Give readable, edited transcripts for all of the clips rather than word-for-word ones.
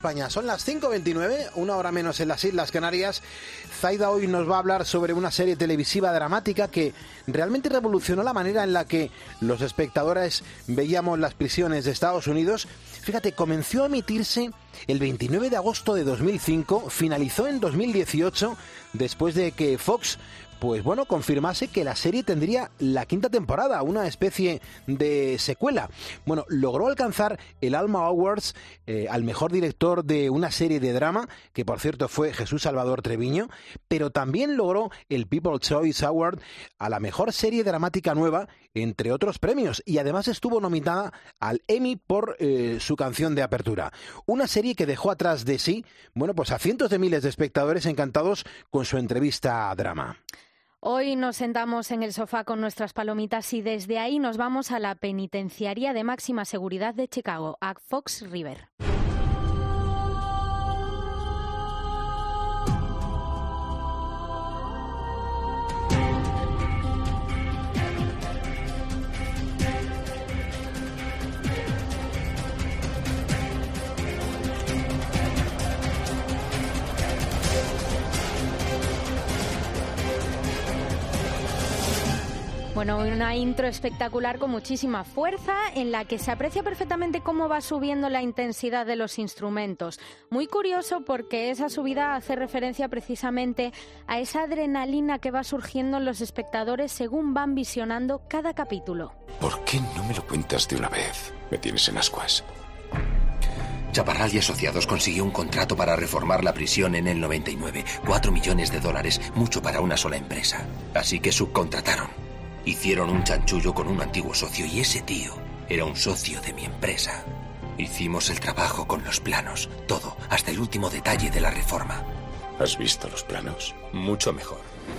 España. Son las 5:29, una hora menos en las Islas Canarias. Zaida hoy nos va a hablar sobre una serie televisiva dramática que realmente revolucionó la manera en la que los espectadores veíamos las prisiones de Estados Unidos. Fíjate, comenzó a emitirse el 29 de agosto de 2005, finalizó en 2018, después de que Fox confirmase que la serie tendría la quinta temporada, una especie de secuela. Bueno, logró alcanzar el Alma Awards al mejor director de una serie de drama, que por cierto fue Jesús Salvador Treviño, pero también logró el People's Choice Award a la mejor serie dramática nueva, entre otros premios, y además estuvo nominada al Emmy por su canción de apertura. Una serie que dejó atrás de sí, a cientos de miles de espectadores encantados con su entrevista a drama. Hoy nos sentamos en el sofá con nuestras palomitas y desde ahí nos vamos a la penitenciaría de máxima seguridad de Chicago, a Fox River. Bueno, una intro espectacular con muchísima fuerza en la que se aprecia perfectamente cómo va subiendo la intensidad de los instrumentos. Muy curioso porque esa subida hace referencia precisamente a esa adrenalina que va surgiendo en los espectadores según van visionando cada capítulo. ¿Por qué no me lo cuentas de una vez? Me tienes en ascuas. Chaparral y Asociados consiguió un contrato para reformar la prisión en el 99. $4 millones, mucho para una sola empresa. Así que subcontrataron. Hicieron un chanchullo con un antiguo socio y ese tío era un socio de mi empresa. Hicimos el trabajo con los planos, todo, hasta el último detalle de la reforma. ¿Has visto los planos? Mucho mejor.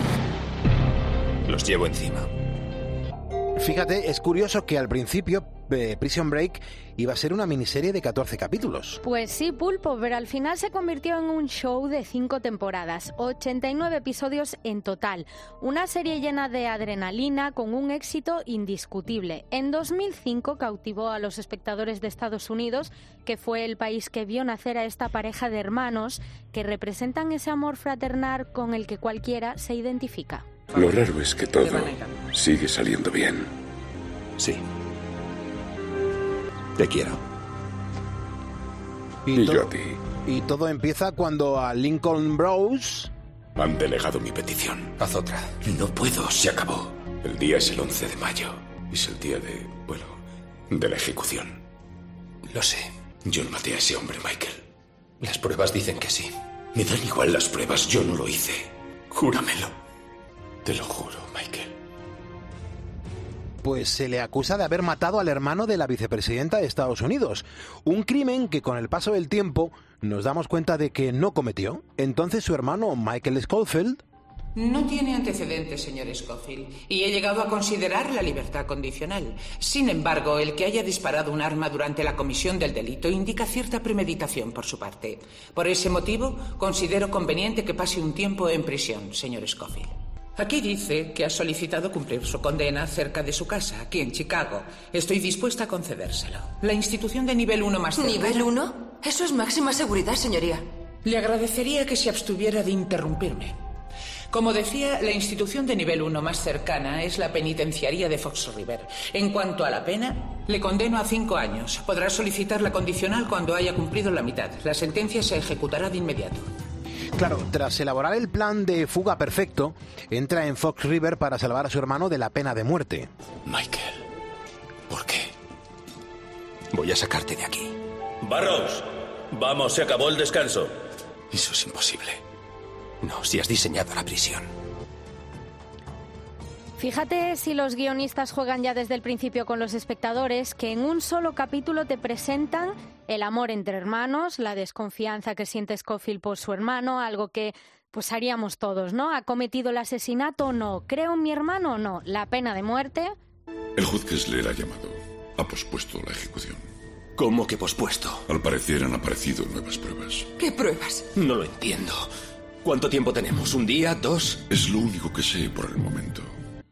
Los llevo encima. Fíjate, es curioso que al principio Prison Break iba a ser una miniserie de 14 capítulos. Pues sí, Pulpo, pero al final se convirtió en un show de 5 temporadas, 89 episodios en total. Una serie llena de adrenalina con un éxito indiscutible. En 2005 cautivó a los espectadores de Estados Unidos, que fue el país que vio nacer a esta pareja de hermanos que representan ese amor fraternal con el que cualquiera se identifica. Lo raro es que todo sigue saliendo bien. Sí. Te quiero. Y yo a ti. Y todo empieza cuando a Lincoln Bros han denegado mi petición. Haz otra. No puedo, se acabó. El día es el 11 de mayo. Es el día de la ejecución. Lo sé. Yo no maté a ese hombre, Michael. Las pruebas dicen que sí. Me dan igual las pruebas, yo no lo hice. Júramelo. Te lo juro, Michael. Pues se le acusa de haber matado al hermano de la vicepresidenta de Estados Unidos. Un crimen que con el paso del tiempo nos damos cuenta de que no cometió. Entonces su hermano Michael Scofield... No tiene antecedentes, señor Scofield, y he llegado a considerar la libertad condicional. Sin embargo, el que haya disparado un arma durante la comisión del delito indica cierta premeditación por su parte. Por ese motivo, considero conveniente que pase un tiempo en prisión, señor Scofield. Aquí dice que ha solicitado cumplir su condena cerca de su casa, aquí en Chicago. Estoy dispuesta a concedérselo. La institución de nivel 1 más cercana... ¿Nivel 1? Eso es máxima seguridad, señoría. Le agradecería que se abstuviera de interrumpirme. Como decía, la institución de nivel 1 más cercana es la penitenciaría de Fox River. En cuanto a la pena, le condeno a 5 años. Podrá solicitar la condicional cuando haya cumplido la mitad. La sentencia se ejecutará de inmediato. Claro, tras elaborar el plan de fuga perfecto, entra en Fox River para salvar a su hermano de la pena de muerte. Michael, ¿por qué? Voy a sacarte de aquí. Barrows, vamos, se acabó el descanso. Eso es imposible. No, si has diseñado la prisión. Fíjate si los guionistas juegan ya desde el principio con los espectadores, que en un solo capítulo te presentan el amor entre hermanos, la desconfianza que siente Scofield por su hermano, algo que pues haríamos todos, ¿no? ¿Ha cometido el asesinato o no? ¿Creo en mi hermano o no? ¿La pena de muerte? El juez Kessler ha llamado. Ha pospuesto la ejecución. ¿Cómo que pospuesto? Al parecer han aparecido nuevas pruebas. ¿Qué pruebas? No lo entiendo. ¿Cuánto tiempo tenemos? ¿Un día? ¿2? Es lo único que sé por el momento.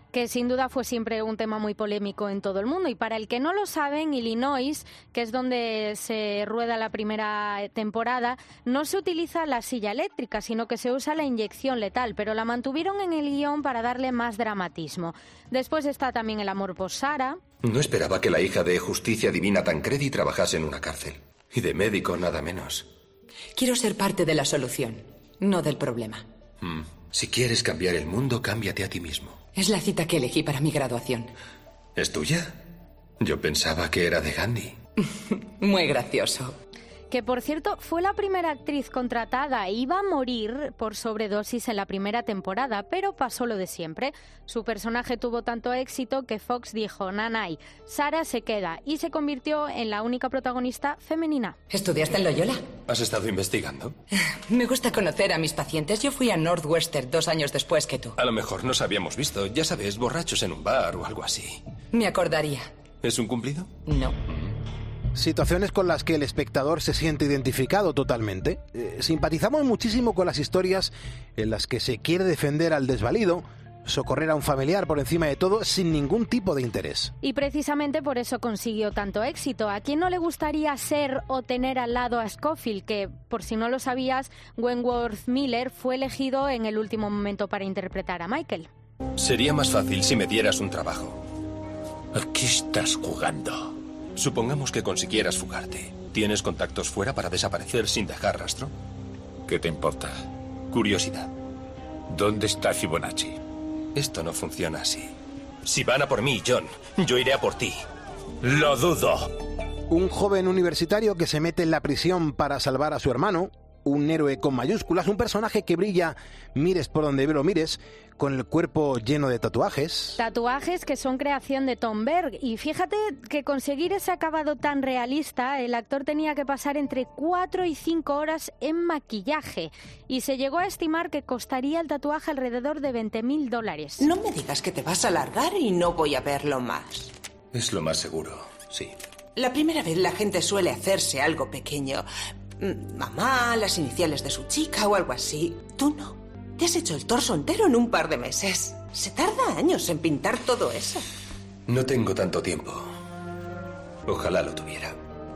que sin duda fue siempre un tema muy polémico en todo el mundo. Y para el que no lo sabe, en Illinois, que es donde se rueda la primera temporada, no se utiliza la silla eléctrica, sino que se usa la inyección letal, pero la mantuvieron en el guión para darle más dramatismo. Después está también el amor por Sarah. No esperaba que la hija de Justicia Divina Tancredi trabajase en una cárcel. Y de médico nada menos. Quiero ser parte de la solución, no del problema. Si quieres cambiar el mundo, cámbiate a ti mismo. Es la cita que elegí para mi graduación. ¿Es tuya? Yo pensaba que era de Gandhi. Muy gracioso. Que, por cierto, fue la primera actriz contratada e iba a morir por sobredosis en la primera temporada, pero pasó lo de siempre. Su personaje tuvo tanto éxito que Fox dijo, nanay, Sarah se queda, y se convirtió en la única protagonista femenina. ¿Estudiaste en Loyola? ¿Has estado investigando? Me gusta conocer a mis pacientes. Yo fui a Northwestern 2 años después que tú. A lo mejor nos habíamos visto, ya sabes, borrachos en un bar o algo así. Me acordaría. ¿Es un cumplido? No. Situaciones con las que el espectador se siente identificado totalmente. Simpatizamos muchísimo con las historias en las que se quiere defender al desvalido, socorrer a un familiar por encima de todo, sin ningún tipo de interés. Y precisamente por eso consiguió tanto éxito. ¿A quién no le gustaría ser o tener al lado a Scofield, que, por si no lo sabías, Wentworth Miller fue elegido en el último momento para interpretar a Michael? Sería más fácil si me dieras un trabajo. ¿A qué estás jugando? Supongamos que consiguieras fugarte. ¿Tienes contactos fuera para desaparecer sin dejar rastro? ¿Qué te importa? Curiosidad. ¿Dónde está Fibonacci? Esto no funciona así. Si van a por mí, John, yo iré a por ti. ¡Lo dudo! Un joven universitario que se mete en la prisión para salvar a su hermano, un héroe con mayúsculas, un personaje que brilla, mires por donde lo mires, con el cuerpo lleno de tatuajes. Tatuajes que son creación de Tom Berg. Y fíjate que conseguir ese acabado tan realista, el actor tenía que pasar entre 4 y 5 horas en maquillaje. Y se llegó a estimar que costaría el tatuaje alrededor de $20,000. No me digas que te vas a largar y no voy a verlo más. Es lo más seguro, sí. La primera vez la gente suele hacerse algo pequeño. Mamá, las iniciales de su chica o algo así. Tú no. Te has hecho el torso entero en un par de meses. Se tarda años en pintar todo eso. No tengo tanto tiempo. Ojalá lo tuviera.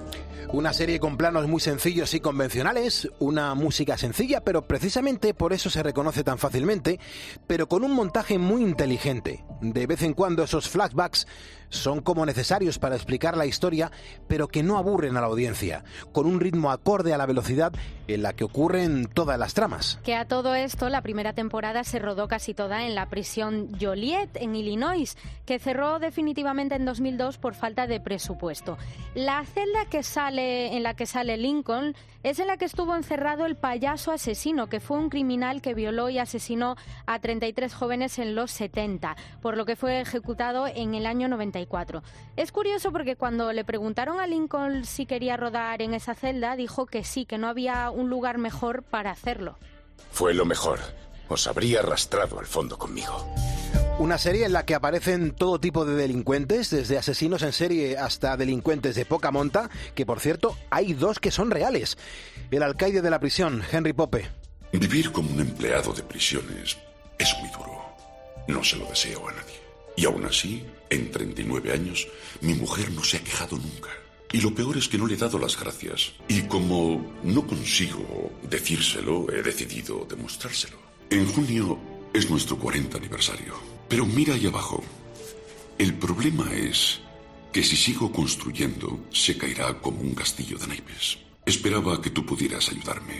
Una serie con planos muy sencillos y convencionales, una música sencilla, pero precisamente por eso se reconoce tan fácilmente, pero con un montaje muy inteligente. De vez en cuando esos flashbacks son como necesarios para explicar la historia, pero que no aburren a la audiencia, con un ritmo acorde a la velocidad en la que ocurren todas las tramas. Que a todo esto, la primera temporada se rodó casi toda en la prisión Joliet, en Illinois, que cerró definitivamente en 2002 por falta de presupuesto. La celda en la que sale Lincoln es en la que estuvo encerrado el payaso asesino, que fue un criminal que violó y asesinó a 33 jóvenes en los 70, por lo que fue ejecutado en el año 94. Es curioso porque cuando le preguntaron a Lincoln si quería rodar en esa celda, dijo que sí, que no había un lugar mejor para hacerlo. Fue lo mejor. Os habría arrastrado al fondo conmigo. Una serie en la que aparecen todo tipo de delincuentes, desde asesinos en serie hasta delincuentes de poca monta, que por cierto, hay 2 que son reales. El alcaide de la prisión, Henry Pope. Vivir como un empleado de prisiones es muy duro. No se lo deseo a nadie. Y aún así, en 39 años, mi mujer no se ha quejado nunca. Y lo peor es que no le he dado las gracias. Y como no consigo decírselo, he decidido demostrárselo. En junio es nuestro 40 aniversario. Pero mira ahí abajo. El problema es que si sigo construyendo, se caerá como un castillo de naipes. Esperaba que tú pudieras ayudarme.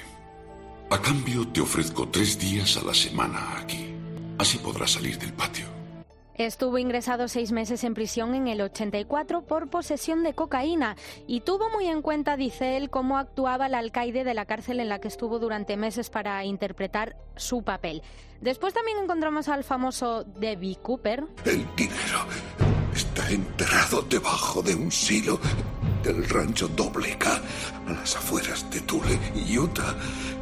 A cambio, te ofrezco 3 días a la semana aquí. Así podrás salir del patio. Estuvo ingresado 6 meses en prisión en el 84 por posesión de cocaína y tuvo muy en cuenta, dice él, cómo actuaba el alcaide de la cárcel en la que estuvo durante meses para interpretar su papel. Después también encontramos al famoso Debbie Cooper. El dinero está enterrado debajo de un silo del rancho Dobleca, a las afueras de Tule, Utah.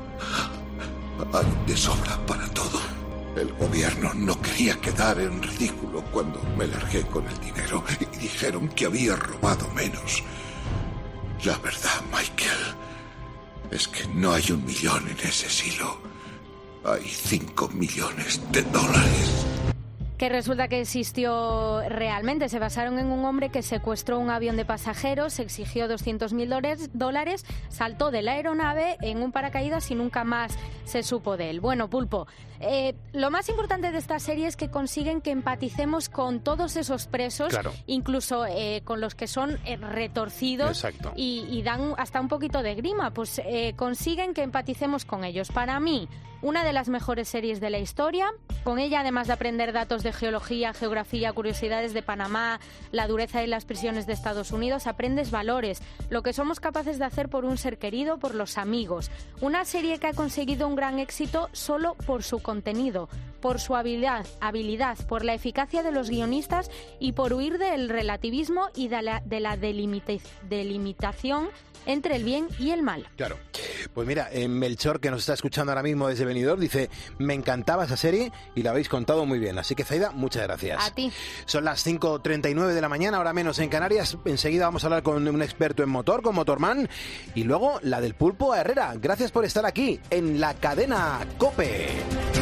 Hay de sobra para todo. El gobierno no quería quedar en ridículo cuando me largué con el dinero y dijeron que había robado menos. La verdad, Michael, es que no hay $1 millón en ese silo. Hay $5 millones. que resulta que existió realmente. Se basaron en un hombre que secuestró un avión de pasajeros, exigió $200.000, saltó de la aeronave en un paracaídas y nunca más se supo de él. Bueno, Pulpo, lo más importante de esta serie es que consiguen que empaticemos con todos esos presos, claro, incluso con los que son retorcidos. Exacto. Y dan hasta un poquito de grima, pues consiguen que empaticemos con ellos. Para mí, una de las mejores series de la historia. Con ella, además de aprender datos de geología, geografía, curiosidades de Panamá, la dureza de las prisiones de Estados Unidos, aprendes valores, lo que somos capaces de hacer por un ser querido, por los amigos. Una serie que ha conseguido un gran éxito solo por su contenido, por su habilidad, por la eficacia de los guionistas y por huir del relativismo y de la delimitación entre el bien y el mal. Claro. Pues mira, Melchor, que nos está escuchando ahora mismo desde Benidorm, dice: me encantaba esa serie y la habéis contado muy bien. Así que, Zaida, muchas gracias. A ti. Son las 5:39 de la mañana, ahora menos en Canarias. Enseguida vamos a hablar con un experto en motor, con Motorman. Y luego la del Pulpo a Herrera. Gracias por estar aquí en la cadena COPE.